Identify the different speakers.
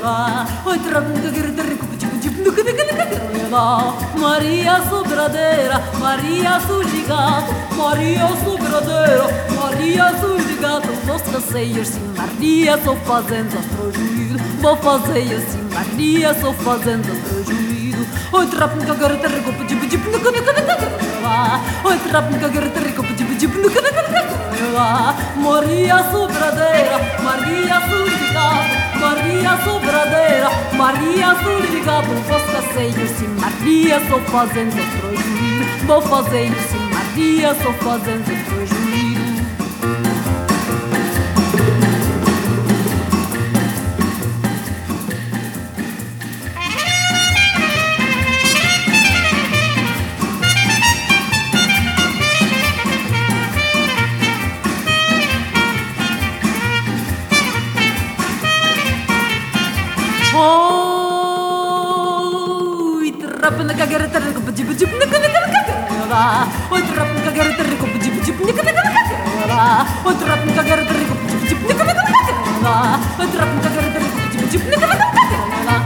Speaker 1: Maria Sobradeira, Maria Sujigato, Maria Sobradeira, Maria Sujigato. Vou fazer assim, Maria, sou fazendo prejuízo. Vou fazer assim, Maria, sou fazendo prejuízo. Oi, trap, nunca quero ter rico, pedi, pedi, nunca, nunca, nunca. Oi, trap, nunca quero ter rico, pedi, pedi, nunca, nunca, nunca. Maria Sobradeira, Maria Sujigato, Maria Sobradeira, Maria Sujigato. Vou fazer assim, Maria, sou fazendo prejuízo. Vou fazer assim, Maria, sou fazendo prejuízo. Trapna cagare terco pedi pedi nica nica nica. Oi trapna cagare terco pedi pedi nica nica nica. Oi trapna cagare terco pedi pedi nica nica nica. Oi trapna cagare terco pedi pedi nica nica nica.